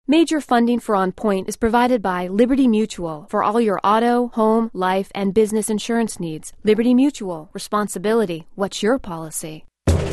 Major funding for On Point is provided by Liberty Mutual for all your auto, home, life, and business insurance needs. Liberty Mutual. Responsibility. What's your policy?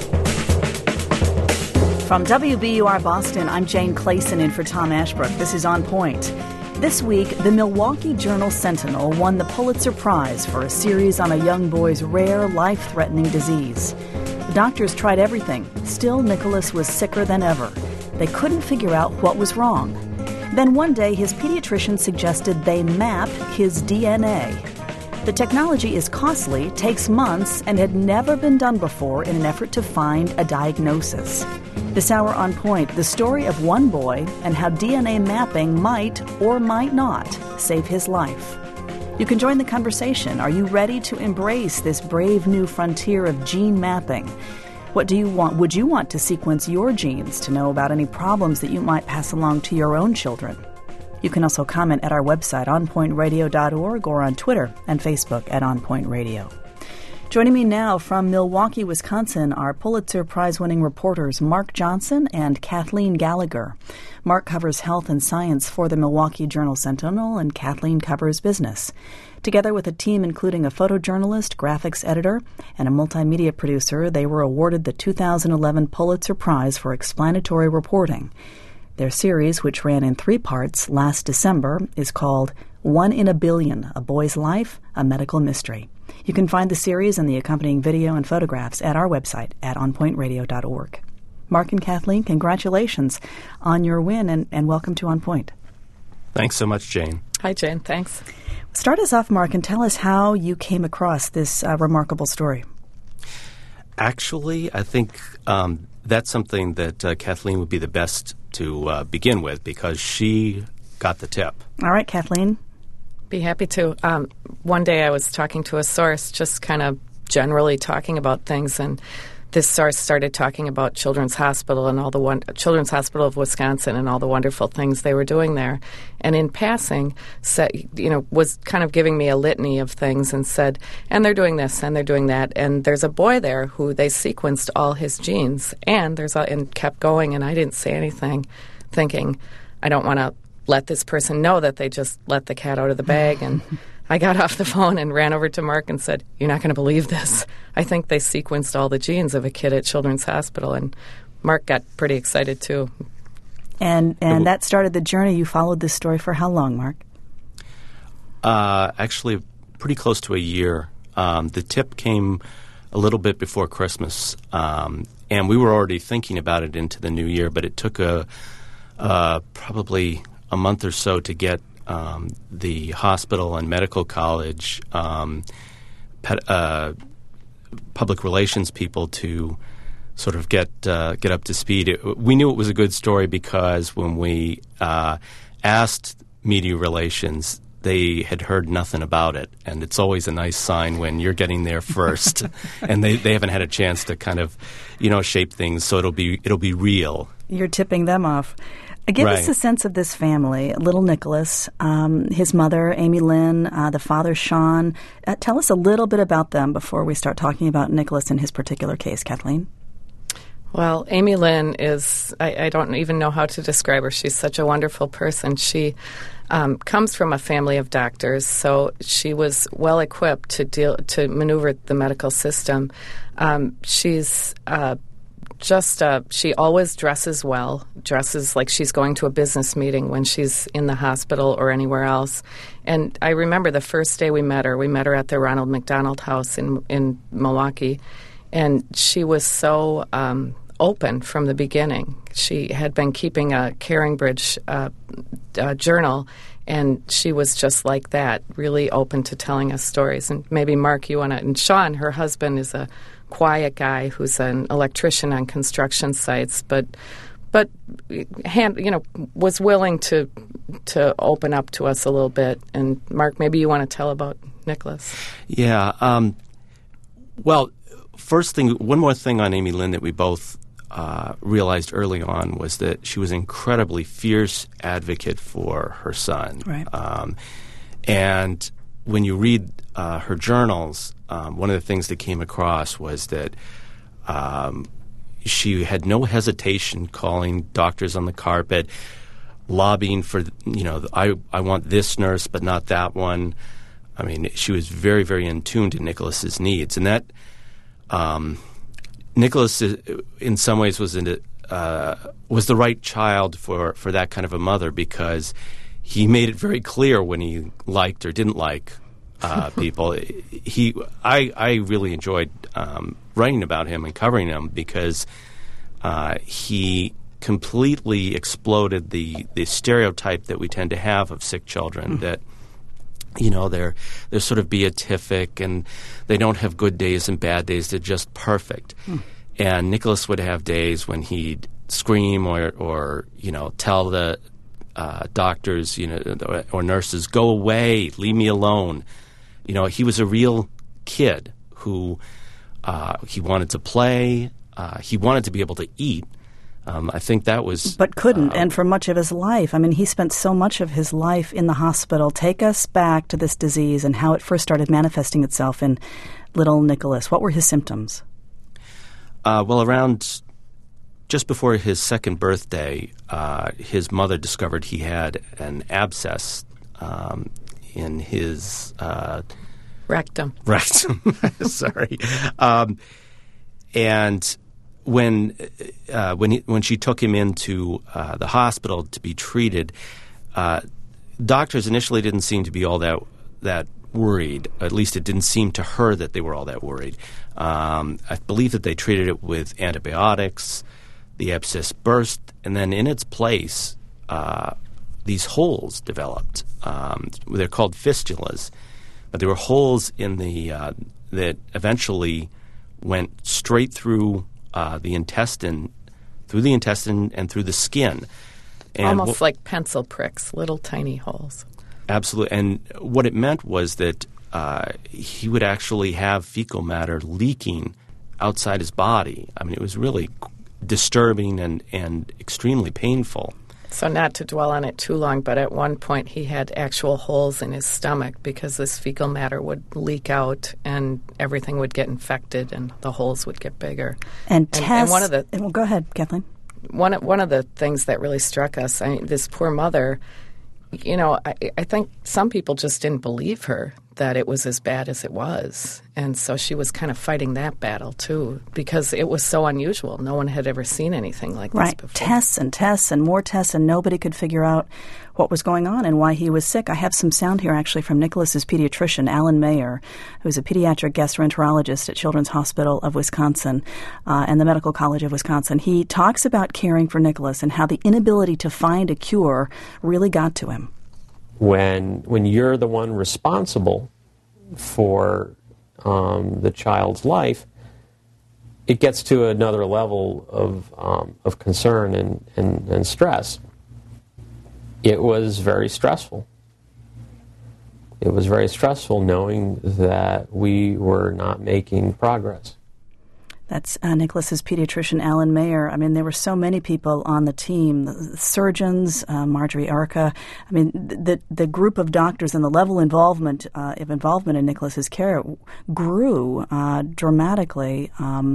From WBUR Boston, I'm Jane Clayson in for Tom Ashbrook. This is On Point. This week, the Milwaukee Journal-Sentinel won the Pulitzer Prize for a series on a young boy's rare, life-threatening disease. The doctors tried everything. Still, Nicholas was sicker than ever. They couldn't figure out what was wrong. Then one day, his pediatrician suggested they map his DNA. The technology is costly, takes months, and had never been done before in an effort to find a diagnosis. This hour On Point, the story of one boy and how DNA mapping might or might not save his life. You can join the conversation. Are you ready to embrace this brave new frontier of gene mapping? What do you want? Would you want to sequence your genes to know about any problems that you might pass along to your own children? You can also comment at our website, onpointradio.org, or on Twitter and Facebook at onpointradio. Joining me now from Milwaukee, Wisconsin, are Pulitzer Prize-winning reporters Mark Johnson and Kathleen Gallagher. Mark covers health and science for the Milwaukee Journal-Sentinel, and Kathleen covers business. Together with a team including a photojournalist, graphics editor, and a multimedia producer, they were awarded the 2011 Pulitzer Prize for explanatory reporting. Their series, which ran in 3 parts last December, is called One in a Billion, A Boy's Life, A Medical Mystery. You can find the series and the accompanying video and photographs at our website at onpointradio.org. Mark and Kathleen, congratulations on your win, and welcome to On Point. Thanks so much, Jane. Hi, Jane. Thanks. Start us off, Mark, and tell us how you came across this remarkable story. Actually, I think that's something that Kathleen would be the best to begin with, because she got the tip. All right, Kathleen. Be happy to. One day I was talking to a source, just kind of generally talking about things, and this source started talking about Children's Hospital and Children's Hospital of Wisconsin and all the wonderful things they were doing there. And in passing, was kind of giving me a litany of things and said, and they're doing this and they're doing that, and there's a boy there who they sequenced all his genes, and kept going, and I didn't say anything, thinking, I don't want to let this person know that they just let the cat out of the bag. And I got off the phone and ran over to Mark and said, you're not going to believe this. I think they sequenced all the genes of a kid at Children's Hospital. And Mark got pretty excited, too. And that started the journey. You followed this story for how long, Mark? Actually, pretty close to a year. The tip came a little bit before Christmas, and we were already thinking about it into the new year, but it took probably a month or so to get the hospital and medical college public relations people to sort of get up to speed. We knew it was a good story because when we asked media relations, they had heard nothing about it, and it's always a nice sign when you're getting there first, and they haven't had a chance to kind of shape things, so it'll be real. You're tipping them off. Give us a sense of this family, little Nicholas, his mother, Amy Lynn, the father, Sean. Tell us a little bit about them before we start talking about Nicholas in his particular case, Kathleen. Well, Amy Lynn is, I don't even know how to describe her. She's such a wonderful person. She comes from a family of doctors, so she was well equipped to maneuver the medical system. She's she always dresses well, dresses like she's going to a business meeting when she's in the hospital or anywhere else. And I remember the first day we met her at the Ronald McDonald House in Milwaukee, and she was so open from the beginning. She had been keeping a CaringBridge journal, and she was just like that, really open to telling us stories. And maybe, Mark, you want to... And Sean, her husband, is a quiet guy who's an electrician on construction sites, but was willing to open up to us a little bit. And Mark, maybe you want to tell about Nicholas. Yeah. Well, one more thing on Amy Lynn that we both realized early on was that she was an incredibly fierce advocate for her son. Right. And when you read her journals, one of the things that came across was that she had no hesitation calling doctors on the carpet. lobbying for, I want this nurse but not that one. I mean, she was very, very in tune to Nicholas's needs. And that Nicholas, in some ways, was the right child for that kind of a mother, because he made it very clear when he liked or didn't like people. I really enjoyed writing about him and covering him, because he completely exploded the stereotype that we tend to have of sick children, that they're sort of beatific and they don't have good days and bad days. They're just perfect. And Nicholas would have days when he'd scream or tell the doctors, or nurses, go away, leave me alone. He was a real kid who he wanted to play. He wanted to be able to eat. I think that was... But couldn't, and for much of his life. I mean, he spent so much of his life in the hospital. Take us back to this disease and how it first started manifesting itself in little Nicholas. What were his symptoms? Well, around just before his second birthday, his mother discovered he had an abscess in his... Rectum. Sorry. And... When she took him into the hospital to be treated, doctors initially didn't seem to be all that worried. At least it didn't seem to her that they were all that worried. I believe that they treated it with antibiotics. The abscess burst, and then in its place, these holes developed. They're called fistulas, but there were holes in that eventually went straight through the intestine and through the skin. And almost like pencil pricks, little tiny holes. Absolutely. And what it meant was that he would actually have fecal matter leaking outside his body. I mean, it was really disturbing and extremely painful. So not to dwell on it too long, but at one point he had actual holes in his stomach because this fecal matter would leak out and everything would get infected and the holes would get bigger. And one of the... Well, go ahead, Kathleen. One of the things that really struck us, this poor mother, I think some people just didn't believe her that it was as bad as it was. And so she was kind of fighting that battle, too, because it was so unusual. No one had ever seen anything like this before. Tests and more tests, and nobody could figure out what was going on and why he was sick. I have some sound here, actually, from Nicholas's pediatrician, Alan Mayer, who's a pediatric gastroenterologist at Children's Hospital of Wisconsin and the Medical College of Wisconsin. He talks about caring for Nicholas and how the inability to find a cure really got to him. When you're the one responsible for the child's life, it gets to another level of concern and stress. It was very stressful. It was very stressful knowing that we were not making progress. That's Nicholas's pediatrician, Alan Mayer. I mean, there were so many people on the team, the surgeons, Marjorie Erica. I mean, the group of doctors and the level of involvement in Nicholas's care grew dramatically.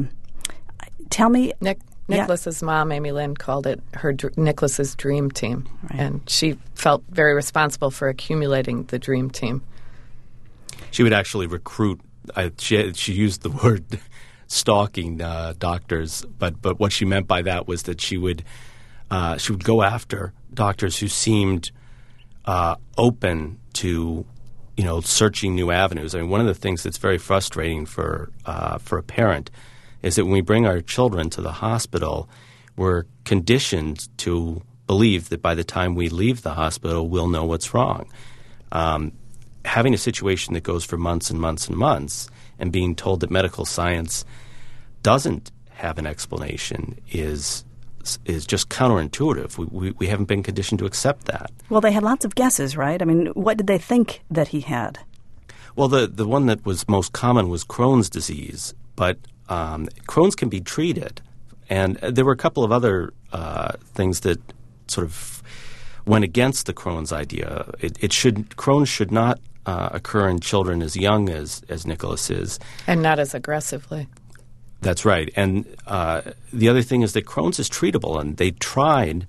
Tell me... Nicholas's mom, Amy Lynn, called it Nicholas's dream team. Right. And she felt very responsible for accumulating the dream team. She would actually recruit... She used the word... stalking doctors, but what she meant by that was that she would go after doctors who seemed open to searching new avenues. I mean, one of the things that's very frustrating for a parent is that when we bring our children to the hospital, we're conditioned to believe that by the time we leave the hospital, we'll know what's wrong. Having a situation that goes for months and months and months and being told that medical science doesn't have an explanation is just counterintuitive. We haven't been conditioned to accept that. Well, they had lots of guesses, right? I mean, what did they think that he had? Well, the one that was most common was Crohn's disease, but Crohn's can be treated. And there were a couple of other things that sort of went against the Crohn's idea. Crohn's should not occur in children as young as Nicholas is. And not as aggressively. That's right. And the other thing is that Crohn's is treatable, and they tried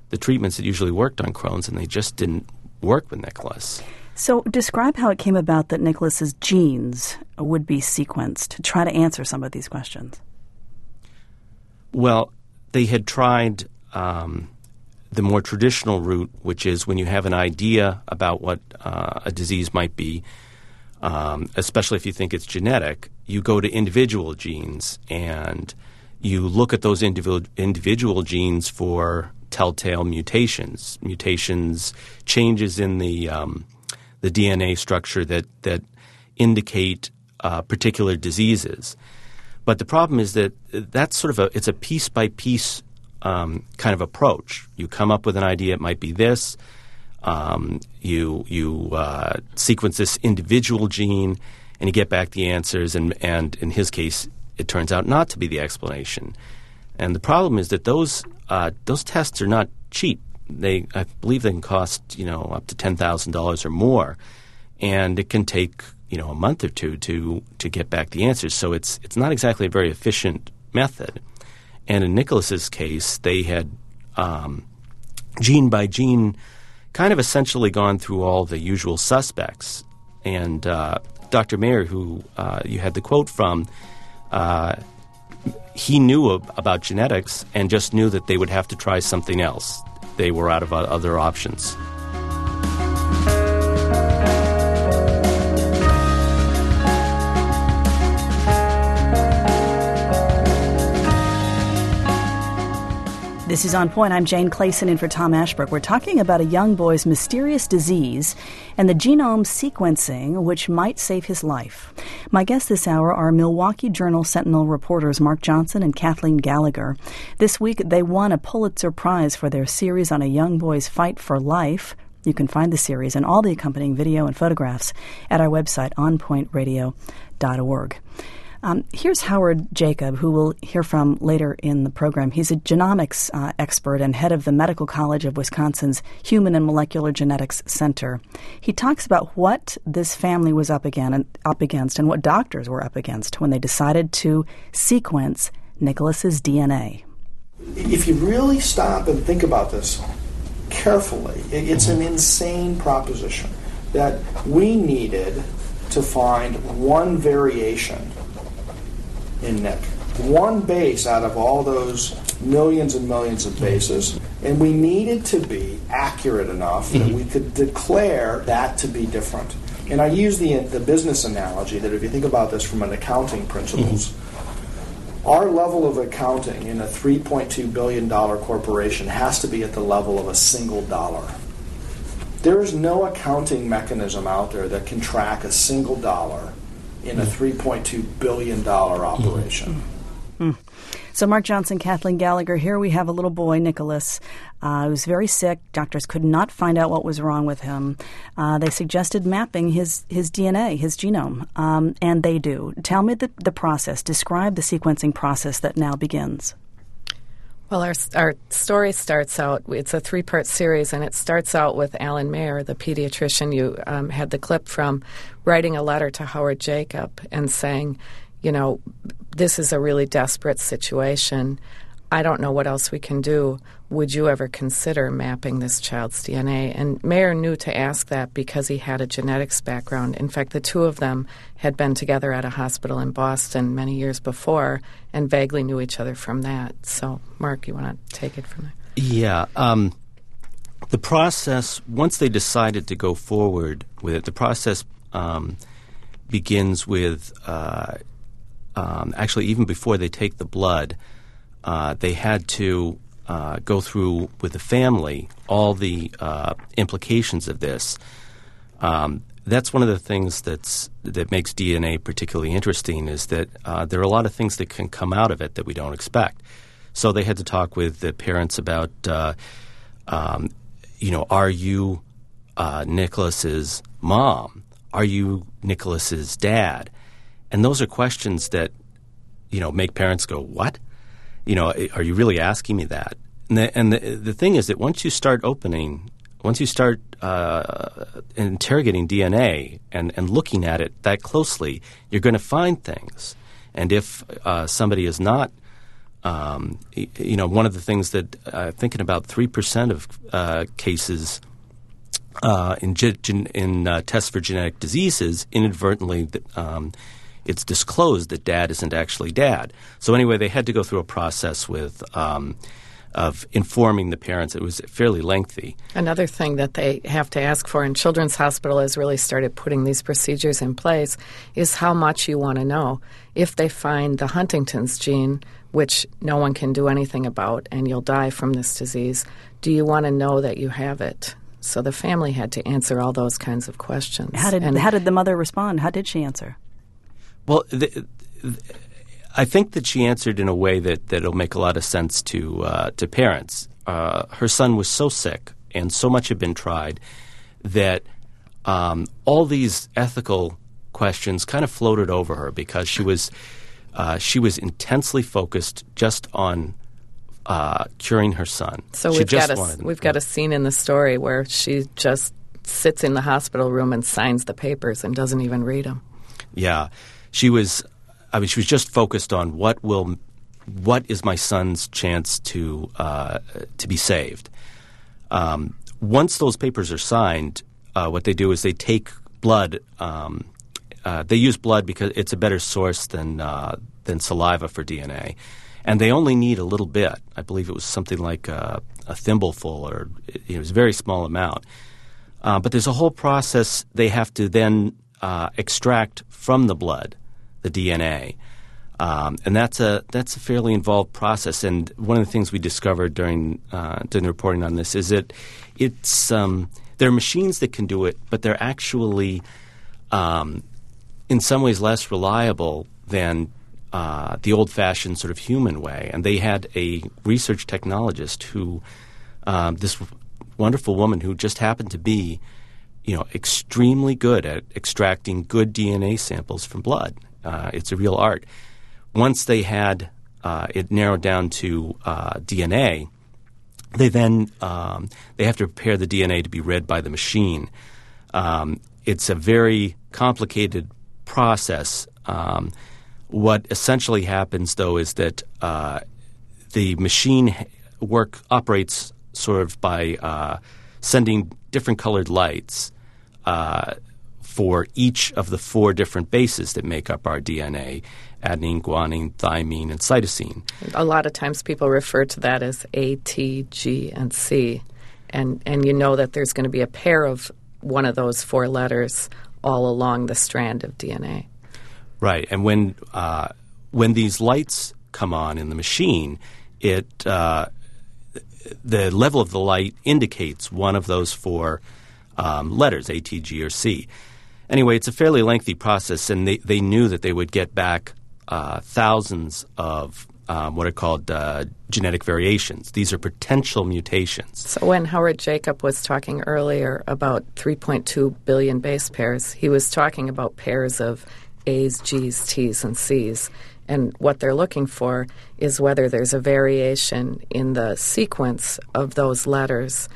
the treatments that usually worked on Crohn's, and they just didn't work with Nicholas. So describe how it came about that Nicholas's genes would be sequenced to try to answer some of these questions. Well, they had tried the more traditional route, which is when you have an idea about what a disease might be, especially if you think it's genetic, you go to individual genes and you look at those individual genes for telltale mutations, changes in the DNA structure that indicate particular diseases. But the problem is that that's sort of it's a piece by piece kind of approach. You come up with an idea, it might be this. You sequence this individual gene, and you get back the answers. And in his case, it turns out not to be the explanation. And the problem is that those tests are not cheap. I believe they can cost up to $10,000 or more, and it can take a month or two to get back the answers. So it's not exactly a very efficient method. And in Nicholas's case, they had gene by gene kind of essentially gone through all the usual suspects. And Dr. Mayer, who you had the quote from, he knew about genetics and just knew that they would have to try something else. They were out of other options. This is On Point. I'm Jane Clayson in for Tom Ashbrook. We're talking about a young boy's mysterious disease and the genome sequencing which might save his life. My guests this hour are Milwaukee Journal-Sentinel reporters Mark Johnson and Kathleen Gallagher. This week, they won a Pulitzer Prize for their series on a young boy's fight for life. You can find the series and all the accompanying video and photographs at our website, onpointradio.org. Here's Howard Jacob, who we'll hear from later in the program. He's a genomics expert and head of the Medical College of Wisconsin's Human and Molecular Genetics Center. He talks about what this family was up against and what doctors were up against when they decided to sequence Nicholas's DNA. If you really stop and think about this carefully, it's an insane proposition that we needed to find one variation in Nick. One base out of all those millions and millions of bases, and we needed to be accurate enough that we could declare that to be different. And I use the business analogy that if you think about this from an accounting principles, our level of accounting in a $3.2 billion corporation has to be at the level of a single dollar. There is no accounting mechanism out there that can track a single dollar in a $3.2 billion operation. So Mark Johnson, Kathleen Gallagher, here we have a little boy, Nicholas, who was very sick. Doctors could not find out what was wrong with him. They suggested mapping his DNA, his genome, and they do. Tell me the process. Describe the sequencing process that now begins. Well, our story starts out, it's a 3-part series, and it starts out with Alan Mayer, the pediatrician you had the clip from, writing a letter to Howard Jacob and saying, this is a really desperate situation. I don't know what else we can do. Would you ever consider mapping this child's DNA? And Mayer knew to ask that because he had a genetics background. In fact, the two of them had been together at a hospital in Boston many years before and vaguely knew each other from that. So, Mark, you want to take it from there? Yeah. The process, once they decided to go forward with it, the process begins with actually even before they take the blood, they had to go through with the family all the implications of this. That's one of the things that makes DNA particularly interesting is that there are a lot of things that can come out of it that we don't expect. So they had to talk with the parents about, are you Nicholas's mom? Are you Nicholas's dad? And those are questions that, make parents go, what? Are you really asking me that? And the thing is that once you start interrogating DNA and looking at it that closely, you're going to find things. And if somebody is not one of the things that thinking about 3% of cases in tests for genetic diseases, inadvertently, it's disclosed that dad isn't actually dad. So anyway, they had to go through a process of informing the parents. It was fairly lengthy. Another thing that they have to ask for, and Children's Hospital has really started putting these procedures in place, is how much you want to know. If they find the Huntington's gene, which no one can do anything about, and you'll die from this disease, do you want to know that you have it? So the family had to answer all those kinds of questions. How did the mother respond? How did she answer? Well, I think that she answered in a way that'll make a lot of sense to parents. Her son was so sick, and so much had been tried, that all these ethical questions kind of floated over her because she was intensely focused just on curing her son. So we've got a scene in the story where she just sits in the hospital room and signs the papers and doesn't even read them. Yeah, she was just focused on what is my son's chance to be saved. Once those papers are signed, what they do is they take blood. They use blood because it's a better source than saliva for DNA. And they only need a little bit. I believe it was something like a thimbleful, or it was a very small amount. But there's a whole process they have to then extract from the blood the DNA, and that's a fairly involved process. And one of the things we discovered during the reporting on this is that there are machines that can do it, but they're actually in some ways less reliable than the old-fashioned sort of human way. And they had a research technologist who, this wonderful woman who just happened to be, extremely good at extracting good DNA samples from blood. It's a real art. Once they had it narrowed down to DNA, they then they have to prepare the DNA to be read by the machine. It's a very complicated process. What essentially happens, though, is that the machine operates sort of by sending different colored lights for each of the 4 different bases that make up our DNA: adenine, guanine, thymine, and cytosine. A lot of times people refer to that as A, T, G, and C. And you know that there's going to be a pair of one of those 4 letters all along the strand of DNA. Right. And when these lights come on in the machine, the level of the light indicates one of those 4 letters, A, T, G, or C. Anyway, it's a fairly lengthy process, and they knew that they would get back thousands of what are called genetic variations. These are potential mutations. So when Howard Jacob was talking earlier about 3.2 billion base pairs, he was talking about pairs of A's, G's, T's, and C's. And what they're looking for is whether there's a variation in the sequence of those letters.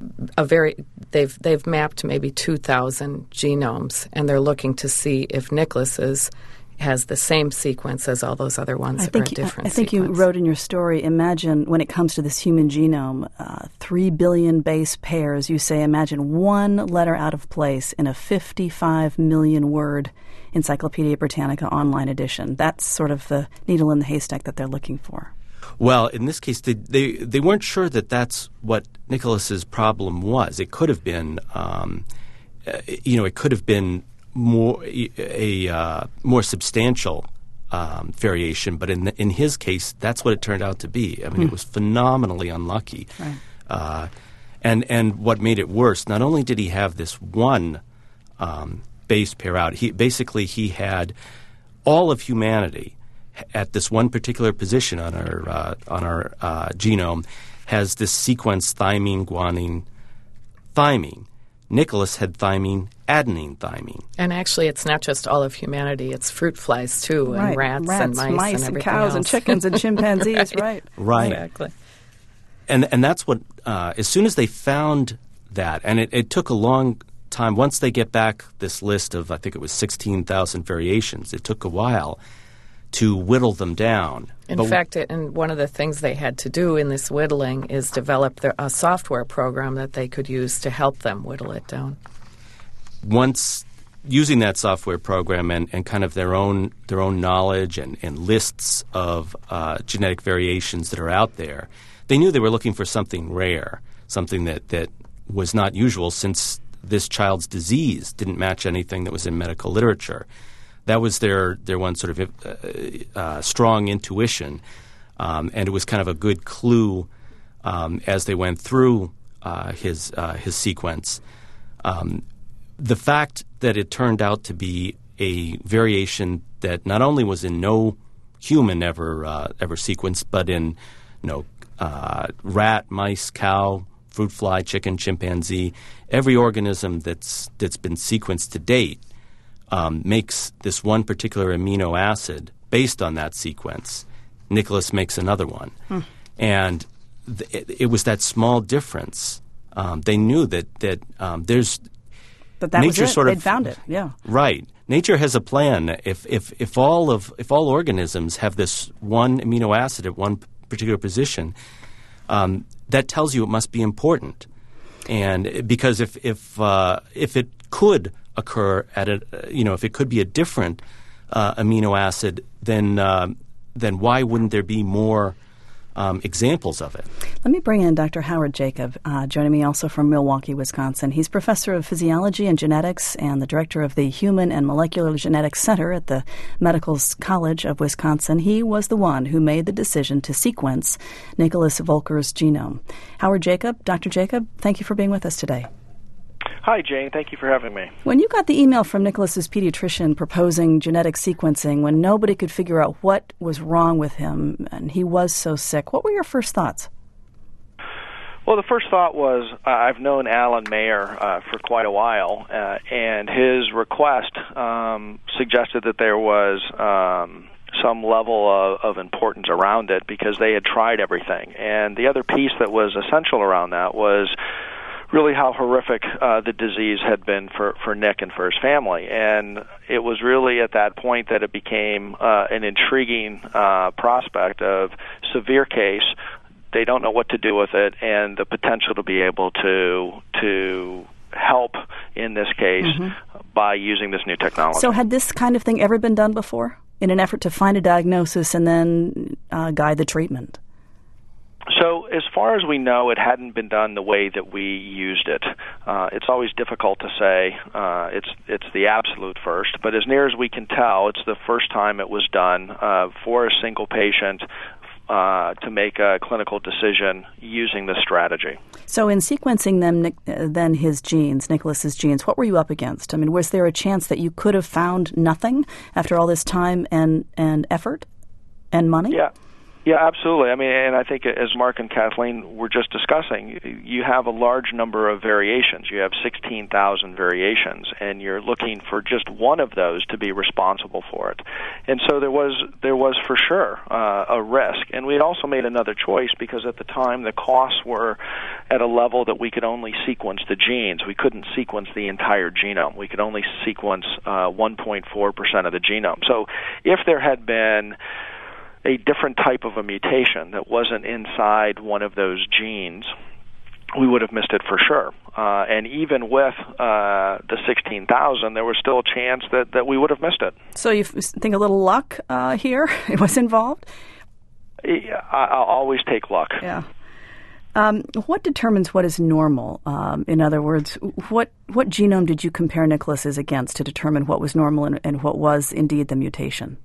They've mapped maybe 2,000 genomes, and they're looking to see if Nicholas's has the same sequence as all those other ones that are a different I think sequence. You wrote in your story, imagine when it comes to this human genome, 3 billion base pairs, you say imagine one letter out of place in a 55 million word Encyclopedia Britannica online edition. That's sort of the needle in the haystack that they're looking for. Well, in this case, they weren't sure that that's what Nicholas's problem was. It could have been, it could have been more substantial variation, but in his case, that's what it turned out to be. I mean, it was phenomenally unlucky. Right. And what made it worse, not only did he have this one base pair out, he had all of humanity at this one particular position on our genome has this sequence thymine, guanine, thymine. Nicholas had thymine, adenine, thymine. And actually, it's not just all of humanity. It's fruit flies, too, and right. rats and mice and cows else. and chickens and chimpanzees, right. Right. Exactly. And that's what, as soon as they found that, and it took a long time, once they get back this list of, I think it was 16,000 variations, it took a while to whittle them down. In fact, and one of the things they had to do in this whittling is develop a software program that they could use to help them whittle it down. Once using that software program and kind of their own knowledge and lists of genetic variations that are out there, they knew they were looking for something rare, something that was not usual, since this child's disease didn't match anything that was in medical literature. That was their one sort of strong intuition, and it was kind of a good clue as they went through his sequence. The fact that it turned out to be a variation that not only was in no human ever sequenced, but in rat, mice, cow, fruit fly, chicken, chimpanzee, every organism that's been sequenced to date makes this one particular amino acid based on that sequence. Nicholas makes another one. And it was that small difference. They knew that there's that nature was it. They'd found it. Yeah. Right. Nature has a plan. If all organisms have this one amino acid at one particular position, that tells you it must be important. And because if it could occur at if it could be a different amino acid, then why wouldn't there be more examples of it? Let me bring in Dr. Howard Jacob, joining me also from Milwaukee, Wisconsin. He's professor of physiology and genetics and the director of the Human and Molecular Genetics Center at the Medical College of Wisconsin. He was the one who made the decision to sequence Nicholas Volker's genome. Howard Jacob, Dr. Jacob, thank you for being with us today. Hi, Jane. Thank you for having me. When you got the email from Nicholas's pediatrician proposing genetic sequencing, when nobody could figure out what was wrong with him and he was so sick, what were your first thoughts? Well, the first thought was I've known Alan Mayer for quite a while, and his request suggested that there was some level of importance around it because they had tried everything. And the other piece that was essential around that was really how horrific the disease had been for Nick and for his family. And it was really at that point that it became an intriguing prospect of severe case. They don't know what to do with it, and the potential to be able to help in this case by using this new technology. So had this kind of thing ever been done before in an effort to find a diagnosis and then guide the treatment? So as far as we know, it hadn't been done the way that we used it. It's always difficult to say it's the absolute first, but as near as we can tell, it's the first time it was done for a single patient to make a clinical decision using this strategy. So in sequencing them, then his genes, Nicholas's genes, what were you up against? I mean, was there a chance that you could have found nothing after all this time and effort and money? Yeah, absolutely. I mean, and I think as Mark and Kathleen were just discussing, you have a large number of variations. You have 16,000 variations, and you're looking for just one of those to be responsible for it. And so there was for sure a risk. And we had also made another choice because at the time the costs were at a level that we could only sequence the genes. We couldn't sequence the entire genome. We could only sequence 1.4% of the genome. So if there had been a different type of a mutation that wasn't inside one of those genes, we would have missed it for sure. And even with the 16,000, there was still a chance that we would have missed it. So you think a little luck here was involved? I'll always take luck. Yeah. What determines what is normal? In other words, what genome did you compare Nicholas's against to determine what was normal and what was indeed the mutation?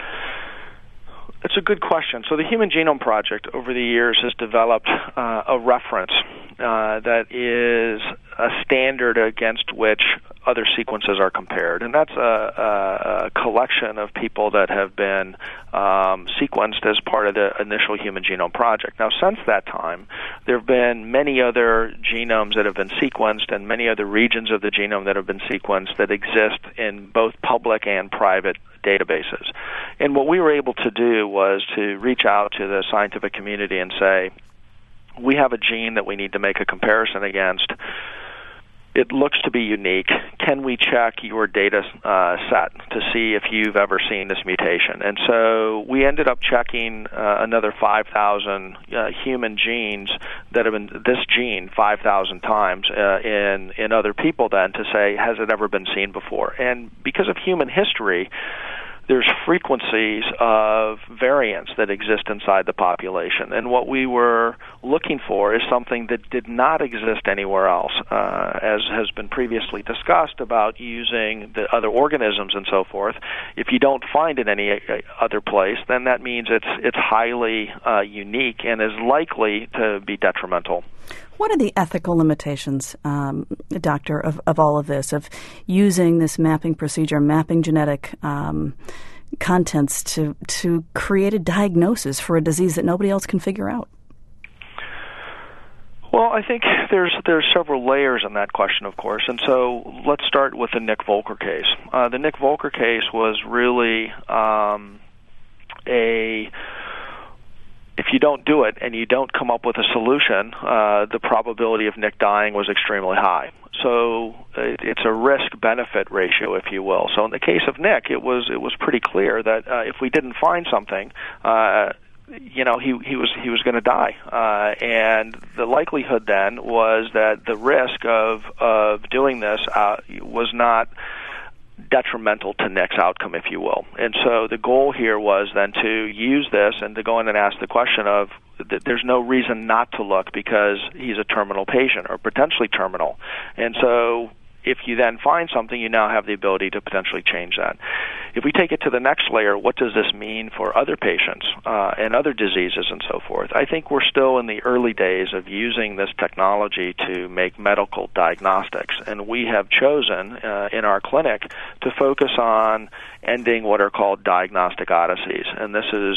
It's a good question. So the Human Genome Project over the years has developed a reference that is a standard against which other sequences are compared. And that's a collection of people that have been sequenced as part of the initial Human Genome Project. Now, since that time, there have been many other genomes that have been sequenced and many other regions of the genome that have been sequenced that exist in both public and private databases. And what we were able to do was to reach out to the scientific community and say, we have a gene that we need to make a comparison against. it looks to be unique. Can we check your data set to see if you've ever seen this mutation? And so we ended up checking another 5,000 human genes that have been this gene 5,000 times in other people then to say, has it ever been seen before? And because of human history, there's frequencies of variants that exist inside the population. And what we were looking for is something that did not exist anywhere else, as has been previously discussed about using the other organisms and so forth. If you don't find it any other place, then that means it's highly unique and is likely to be detrimental. What are the ethical limitations, Doctor, of all of this, of using this mapping procedure, mapping genetic contents to create a diagnosis for a disease that nobody else can figure out? Well, I think there's several layers in that question, of course, and so let's start with the Nick Volker case. The Nick Volker case was really if you don't do it and you don't come up with a solution, the probability of Nick dying was extremely high. So it's a risk-benefit ratio, if you will. So in the case of Nick, it was pretty clear that if we didn't find something, he was going to die, and the likelihood then was that the risk of doing this was not detrimental to Nick's outcome, if you will. And so the goal here was then to use this and to go in and ask the question of there's no reason not to look because he's a terminal patient or potentially terminal. And so if you then find something, you now have the ability to potentially change that. If we take it to the next layer, what does this mean for other patients and other diseases and so forth? I think we're still in the early days of using this technology to make medical diagnostics, and we have chosen in our clinic to focus on ending what are called diagnostic odysseys. And this is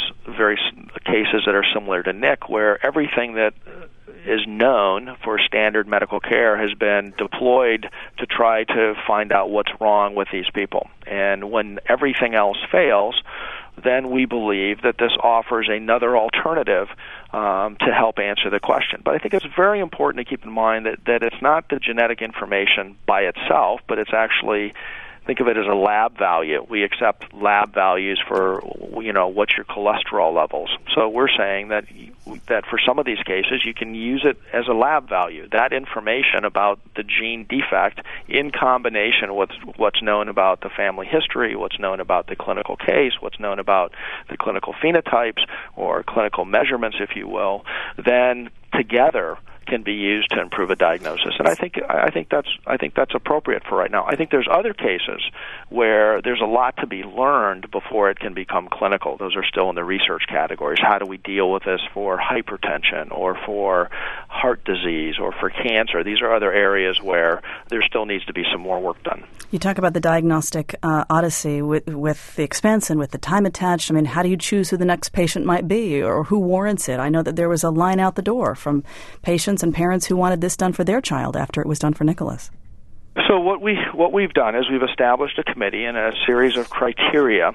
cases that are similar to Nick, where everything that is known for standard medical care has been deployed to try to find out what's wrong with these people. And when everything else fails, then we believe that this offers another alternative to help answer the question. But I think it's very important to keep in mind that it's not the genetic information by itself, but it's actually, think of it as a lab value. We accept lab values for, what's your cholesterol levels. So we're saying that for some of these cases, you can use it as a lab value. That information about the gene defect in combination with what's known about the family history, what's known about the clinical case, what's known about the clinical phenotypes or clinical measurements, if you will, then together can be used to improve a diagnosis, and I think that's appropriate for right now. I think there's other cases where there's a lot to be learned before it can become clinical. Those are still in the research categories. How do we deal with this for hypertension or for heart disease or for cancer? These are other areas where there still needs to be some more work done. You talk about the diagnostic odyssey with the expense and with the time attached. I mean, how do you choose who the next patient might be or who warrants it? I know that there was a line out the door from patients and parents who wanted this done for their child after it was done for Nicholas. So what we've done is we've established a committee and a series of criteria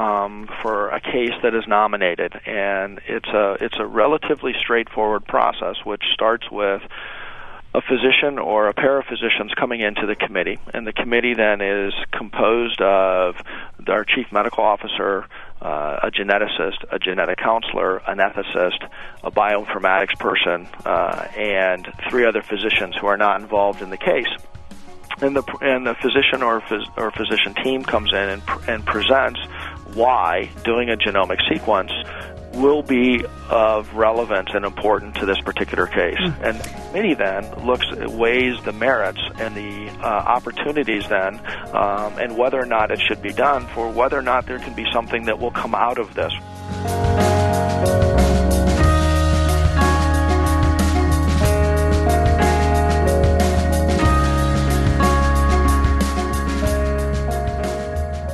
for a case that is nominated, and it's a relatively straightforward process, which starts with a physician or a pair of physicians coming into the committee, and the committee then is composed of our chief medical officer, a geneticist, a genetic counselor, an ethicist, a bioinformatics person, and 3 other physicians who are not involved in the case. And the physician or physician team comes in and presents why doing a genomic sequence will be of relevance and important to this particular case. And the committee then weighs the merits and the opportunities then, and whether or not it should be done, for whether or not there can be something that will come out of this.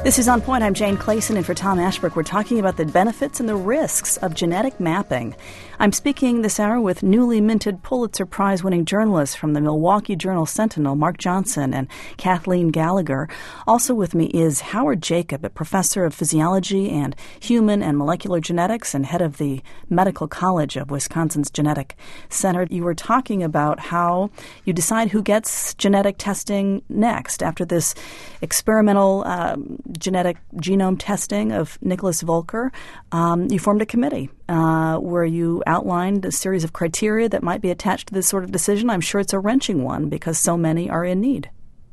This is On Point. I'm Jane Clayson, and for Tom Ashbrook, we're talking about the benefits and the risks of genetic mapping. I'm speaking this hour with newly minted Pulitzer Prize-winning journalists from the Milwaukee Journal-Sentinel, Mark Johnson and Kathleen Gallagher. Also with me is Howard Jacob, a professor of physiology and human and molecular genetics and head of the Medical College of Wisconsin's Genetic Center. You were talking about how you decide who gets genetic testing next after this experimental genetic genome testing of Nicholas Volker. You formed a committee where you outlined a series of criteria that might be attached to this sort of decision. I'm sure it's a wrenching one because so many are in need.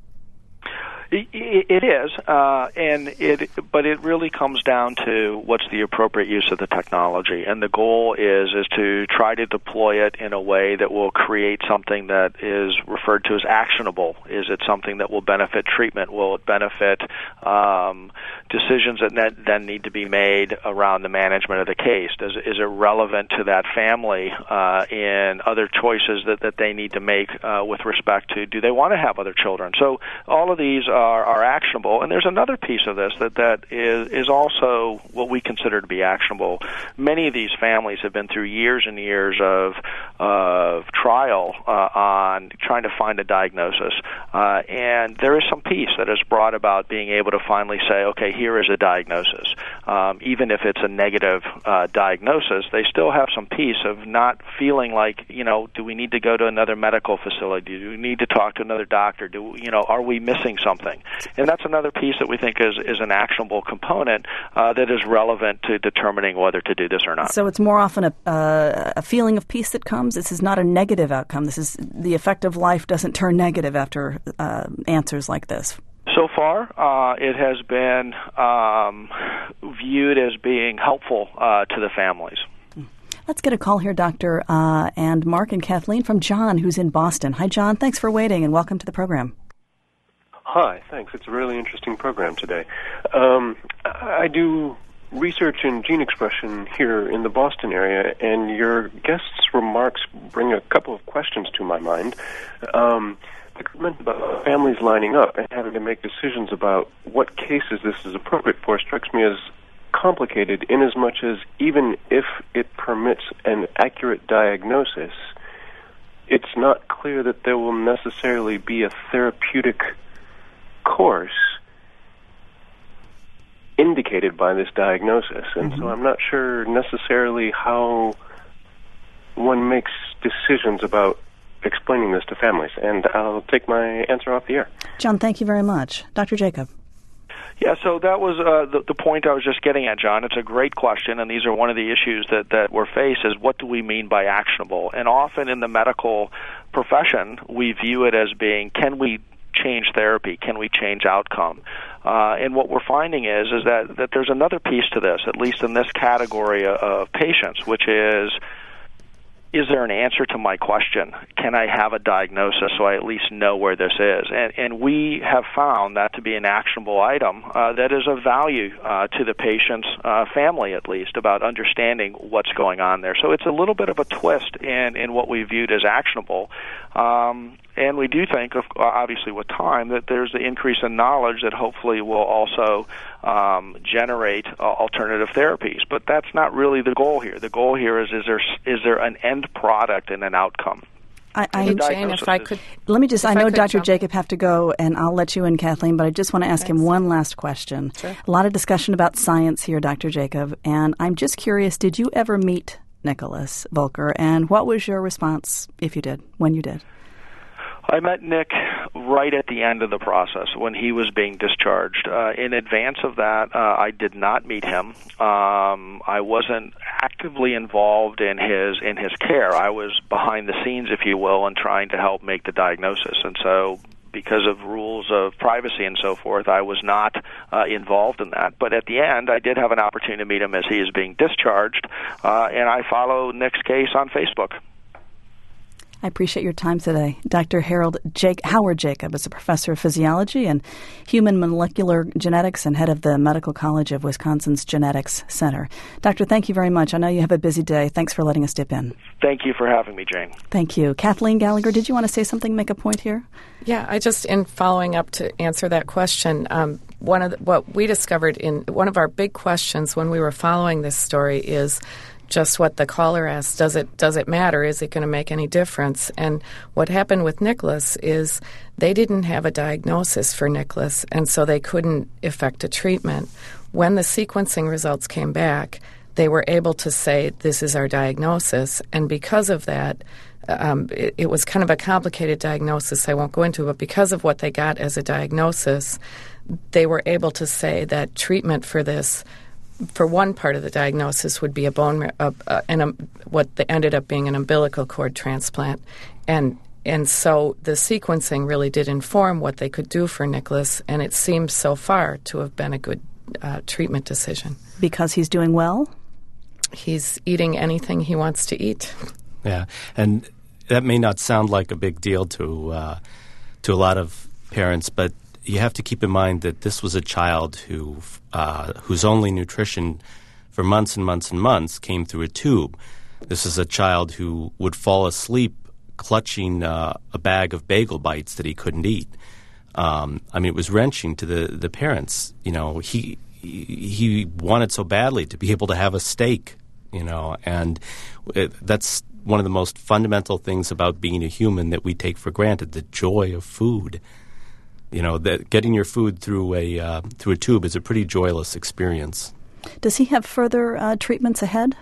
It is, but it really comes down to what's the appropriate use of the technology, and the goal is to try to deploy it in a way that will create something that is referred to as actionable. Is it something that will benefit treatment? Will it benefit decisions that then need to be made around the management of the case? Is it relevant to that family in other choices that they need to make with respect to, do they want to have other children? So all of these are actionable, and there's another piece of this that is also what we consider to be actionable. Many of these families have been through years and years of trial on trying to find a diagnosis, and there is some peace that is brought about being able to finally say, okay, here is a diagnosis. Even if it's a negative diagnosis, they still have some peace of not feeling like, do we need to go to another medical facility? Do we need to talk to another doctor? Are we missing something? And that's another piece that we think is an actionable component that is relevant to determining whether to do this or not. So it's more often a feeling of peace that comes. This is not a negative outcome. This is the effect of life doesn't turn negative after answers like this. So far, it has been viewed as being helpful to the families. Let's get a call here, Doctor, and Mark and Kathleen, from John, who's in Boston. Hi, John. Thanks for waiting, and welcome to the program. Hi, thanks. It's a really interesting program today. I do research in gene expression here in the Boston area, and your guest's remarks bring a couple of questions to my mind. The comment about families lining up and having to make decisions about what cases this is appropriate for strikes me as complicated, in as much as even if it permits an accurate diagnosis, it's not clear that there will necessarily be a therapeutic course indicated by this diagnosis. And so I'm not sure necessarily how one makes decisions about explaining this to families. And I'll take my answer off the air. John, thank you very much. Dr. Jacob. Yeah, so that was the point I was just getting at, John. It's a great question, and these are one of the issues that we're faced is what do we mean by actionable? And often in the medical profession, we view it as being, can we change therapy? Can we change outcome? And what we're finding is that there's another piece to this, at least in this category of patients, which is there an answer to my question? Can I have a diagnosis so I at least know where this is? And we have found that to be an actionable item that is of value to the patient's family, at least, about understanding what's going on there. So it's a little bit of a twist in what we viewed as actionable. And we do think, obviously with time, that there's the increase in knowledge that hopefully will also generate alternative therapies. But that's not really the goal here. The goal here is there an end product and an outcome? Jane, if I could... Let me just... I know Dr. Jacob have to go, and I'll let you in, Kathleen, but I just want to ask him one last question. Sure. A lot of discussion about science here, Dr. Jacob, and I'm just curious, did you ever meet Nicholas Volker, and what was your response, if you did, when you did? I met Nick right at the end of the process when he was being discharged. In advance of that, I did not meet him. I wasn't actively involved in his care. I was behind the scenes, if you will, and trying to help make the diagnosis. And so because of rules of privacy and so forth, I was not involved in that. But at the end, I did have an opportunity to meet him as he is being discharged, and I follow Nick's case on Facebook. I appreciate your time today. Dr. Howard Jacob is a professor of physiology and human molecular genetics and head of the Medical College of Wisconsin's Genetics Center. Doctor, thank you very much. I know you have a busy day. Thanks for letting us dip in. Thank you for having me, Jane. Thank you. Kathleen Gallagher, did you want to say something, make a point here? Yeah, I just, in following up to answer that question, what we discovered in one of our big questions when we were following this story is just what the caller asked, does it matter? Is it going to make any difference? And what happened with Nicholas is they didn't have a diagnosis for Nicholas, and so they couldn't effect a treatment. When the sequencing results came back, they were able to say, this is our diagnosis, and because of that, it was kind of a complicated diagnosis I won't go into, but because of what they got as a diagnosis, they were able to say that treatment for this, for one part of the diagnosis, would be what ended up being an umbilical cord transplant. And so the sequencing really did inform what they could do for Nicholas, and it seems so far to have been a good treatment decision. Because he's doing well? He's eating anything he wants to eat. Yeah, and that may not sound like a big deal to a lot of parents, but you have to keep in mind that this was a child whose only nutrition for months and months and months came through a tube. This is a child who would fall asleep clutching a bag of bagel bites that he couldn't eat. It was wrenching to the parents. He wanted so badly to be able to have a steak, and that's one of the most fundamental things about being a human that we take for granted, the joy of food. That getting your food through a tube is a pretty joyless experience. Does he have further treatments ahead?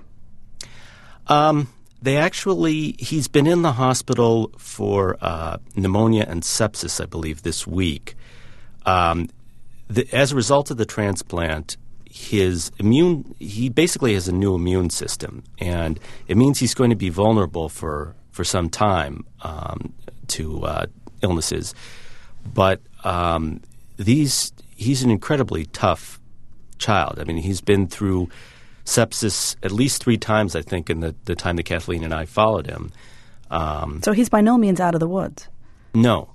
He's been in the hospital for pneumonia and sepsis, I believe, this week. As a result of the transplant, he basically has a new immune system, and it means he's going to be vulnerable for some time to illnesses. But he's an incredibly tough child. He's been through sepsis at least 3 times, I think, in the time that Kathleen and I followed him. So he's by no means out of the woods? No.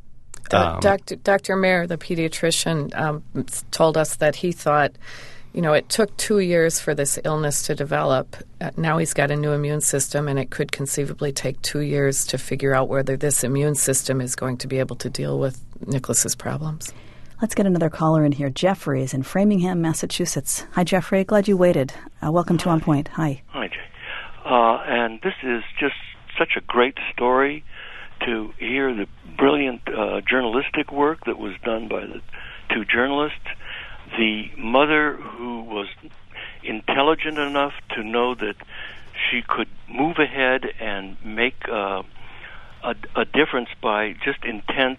Dr. Mayer, the pediatrician, told us that he thought, it took 2 years for this illness to develop. Now he's got a new immune system, and it could conceivably take 2 years to figure out whether this immune system is going to be able to deal with Nicholas's problems. Let's get another caller in here. Jeffrey is in Framingham, Massachusetts. Hi, Jeffrey. Glad you waited. Welcome to On Point. Hi. Hi, Jay. And this is just such a great story to hear the brilliant journalistic work that was done by the 2 journalists. The mother who was intelligent enough to know that she could move ahead and make a difference by just intense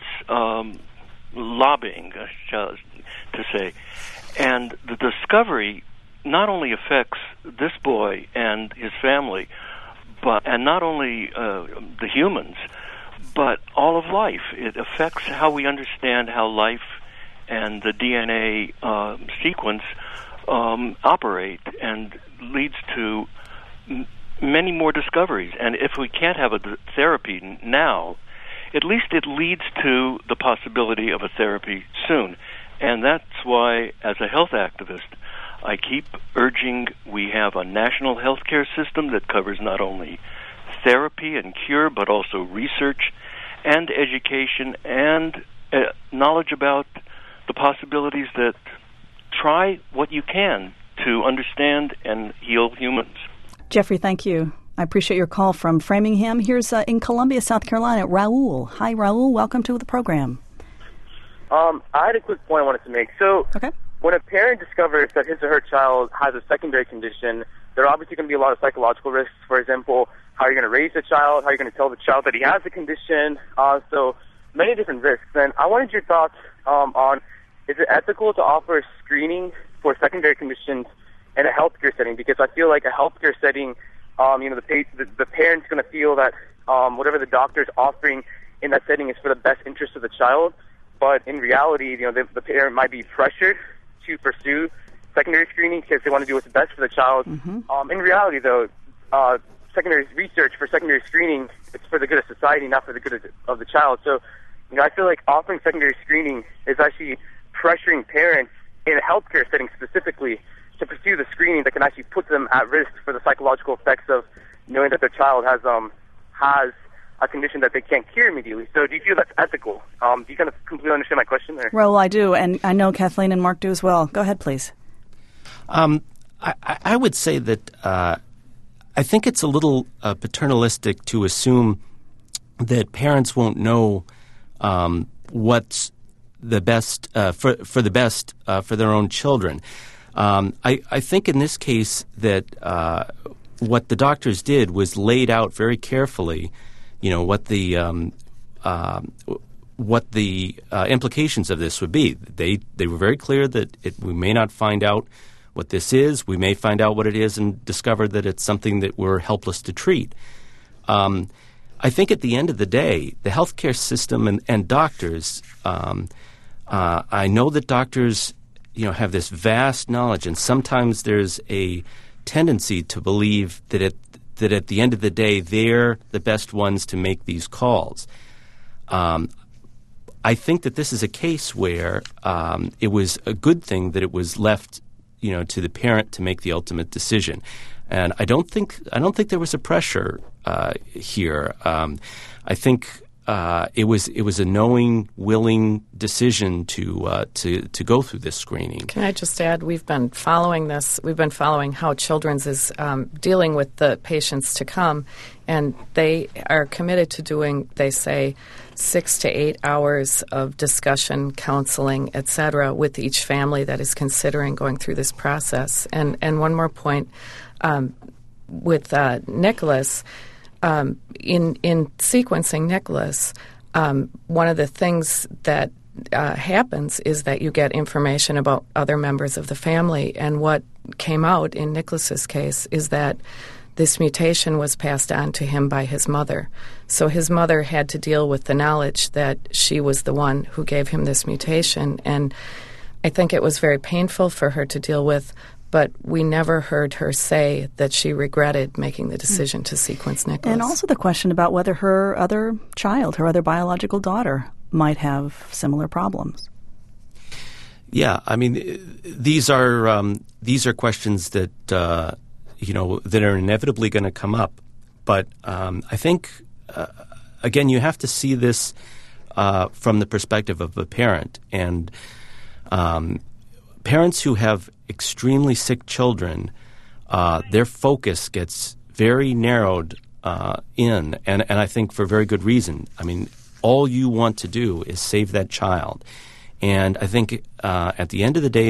lobbying, to say. And the discovery not only affects this boy and his family, and not only the humans, but all of life. It affects how we understand how life and the DNA sequence operate, and leads to many more discoveries. And if we can't have a therapy now, at least it leads to the possibility of a therapy soon. And that's why, as a health activist, I keep urging we have a national healthcare system that covers not only therapy and cure, but also research and education and knowledge about the possibilities that try what you can to understand and heal humans. Jeffrey, thank you. I appreciate your call from Framingham. Here's in Columbia, South Carolina, Raul. Hi, Raul. Welcome to the program. I had a quick point I wanted to make. So, when a parent discovers that his or her child has a secondary condition, there are obviously going to be a lot of psychological risks. For example, how you're going to raise the child, how you're going to tell the child that he has the condition. So many different risks. And I wanted your thoughts on, is it ethical to offer screening for secondary conditions in a healthcare setting? Because I feel like a healthcare setting, the parent's going to feel that whatever the doctor's offering in that setting is for the best interest of the child. But in reality, the parent might be pressured to pursue secondary screening because they want to do what's best for the child. In reality, though, secondary research for secondary screening, it's for the good of society, not for the good of the child. So, I feel like offering secondary screening is actually pressuring parents in a healthcare setting specifically to pursue the screening that can actually put them at risk for the psychological effects of knowing that their child has a condition that they can't cure immediately. So do you feel that's ethical? Do you kind of completely understand my question there? Well, I do, and I know Kathleen and Mark do as well. Go ahead, please. I would say that I think it's a little paternalistic to assume that parents won't know what's the best for the best for their own children. I think in this case that what the doctors did was laid out very carefully, what the implications of this would be. They were very clear that we may not find out what this is. We may find out what it is and discover that it's something that we're helpless to treat. I think at the end of the day, the healthcare system and doctors, I know that doctors, have this vast knowledge, and sometimes there's a tendency to believe that at the end of the day, they're the best ones to make these calls. I think that this is a case where it was a good thing that it was left, to the parent to make the ultimate decision, and I don't think there was a pressure here. I think it was a knowing, willing decision to go through this screening. Can I just add, we've been following this. We've been following how Children's is dealing with the patients to come, and they are committed to doing, they say, 6 to 8 hours of discussion, counseling, etc., with each family that is considering going through this process. And one more point with Nicholas. In sequencing Nicholas, one of the things that happens is that you get information about other members of the family. And what came out in Nicholas's case is that this mutation was passed on to him by his mother. So his mother had to deal with the knowledge that she was the one who gave him this mutation. And I think it was very painful for her to deal with, but we never heard her say that she regretted making the decision to sequence Nicholas. And also the question about whether her other child, her other biological daughter, might have similar problems. Yeah, I mean, these are questions that that are inevitably going to come up. But I think again, you have to see this from the perspective of a parent, and parents who have extremely sick children, their focus gets very narrowed in, and I think for very good reason. I mean, all you want to do is save that child. And I think at the end of the day,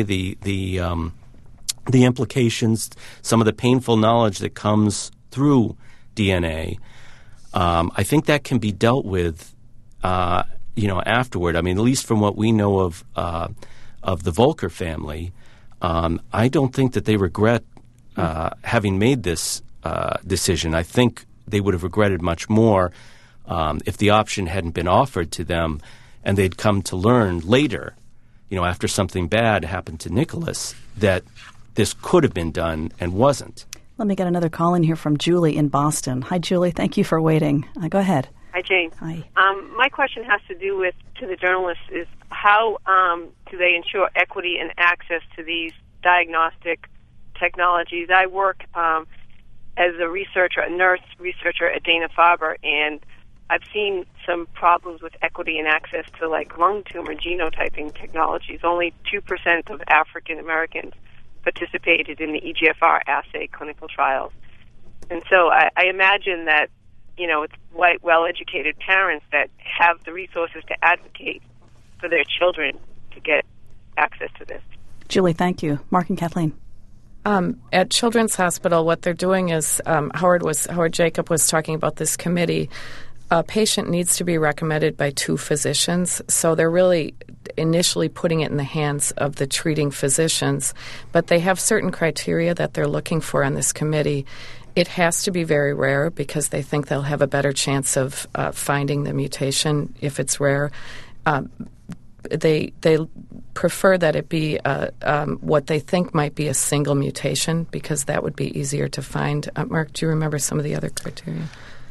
the implications, some of the painful knowledge that comes through DNA, I think that can be dealt with, afterward. I mean, at least from what we know of the Volker family, I don't think that they regret having made this decision. I think they would have regretted much more if the option hadn't been offered to them and they'd come to learn later, after something bad happened to Nicholas, that this could have been done and wasn't. Let me get another call in here from Julie in Boston. Hi, Julie. Thank you for waiting. Go ahead. Hi, Jane. Hi. My question has to do with, to the journalists, is how do they ensure equity and access to these diagnostic technologies? I work as a nurse researcher at Dana-Farber, and I've seen some problems with equity and access to, lung tumor genotyping technologies. Only 2% of African Americans participated in the EGFR assay clinical trials. And so I imagine that, it's white, well-educated parents that have the resources to advocate for their children to get access to this. Julie, thank you. Mark and Kathleen. At Children's Hospital, what they're doing is, Howard Jacob was talking about this committee. A patient needs to be recommended by 2 physicians, so they're really initially putting it in the hands of the treating physicians, but they have certain criteria that they're looking for on this committee. It has to be very rare because they think they'll have a better chance of finding the mutation if it's rare. they prefer that it be what they think might be a single mutation, because that would be easier to find. Mark, do you remember some of the other criteria?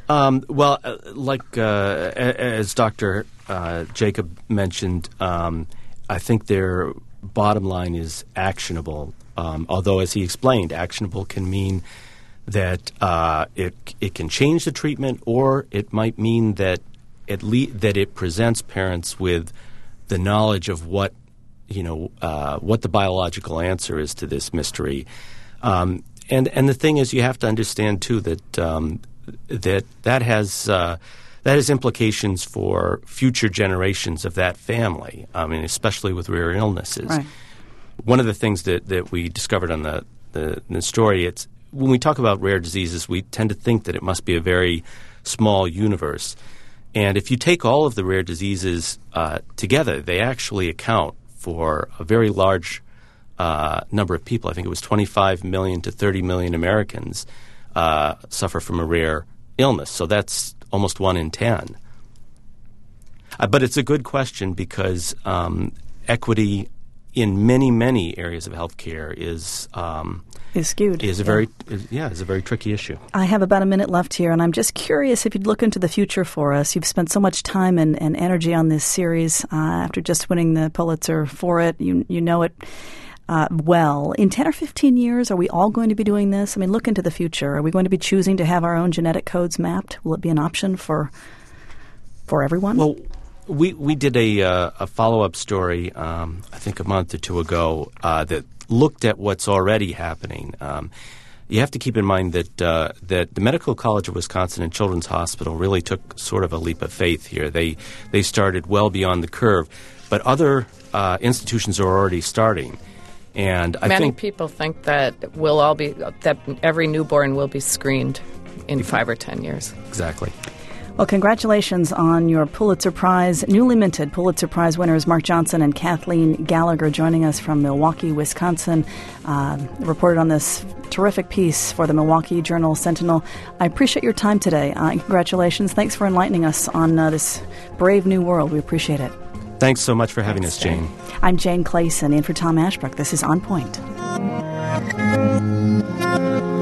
As Dr. Jacob mentioned, I think their bottom line is actionable. Although, as he explained, actionable can mean that it can change the treatment, or it might mean that that it presents parents with the knowledge of what the biological answer is to this mystery. And the thing is, you have to understand too that has implications for future generations of that family. I mean, especially with rare illnesses. Right. One of the things that we discovered on the story, it's when we talk about rare diseases, we tend to think that it must be a very small universe. And if you take all of the rare diseases together, they actually account for a very large number of people. I think it was 25 million to 30 million Americans suffer from a rare illness. So that's almost 1 in 10. But it's a good question because equity in many areas of healthcare is skewed. Is a very tricky issue. I have about a minute left here, and I'm just curious if you'd look into the future for us. You've spent so much time and energy on this series after just winning the Pulitzer for it. You know it well. In 10 or 15 years, are we all going to be doing this? I mean, look into the future. Are we going to be choosing to have our own genetic codes mapped? Will it be an option for everyone? Well, we did a follow-up story, I think a month or two ago, that looked at what's already happening. You have to keep in mind that the Medical College of Wisconsin and Children's Hospital really took sort of a leap of faith here. They started well beyond the curve, but other institutions are already starting. And I many think people think that that every newborn will be screened in 5 or 10 years. Exactly. Well, congratulations on your Pulitzer Prize, newly minted Pulitzer Prize winners Mark Johnson and Kathleen Gallagher, joining us from Milwaukee, Wisconsin, reported on this terrific piece for the Milwaukee Journal-Sentinel. I appreciate your time today. Congratulations. Thanks for enlightening us on this brave new world. We appreciate it. Thanks so much for having us, Jane. I'm Jane Clayson, in for Tom Ashbrook. This is On Point.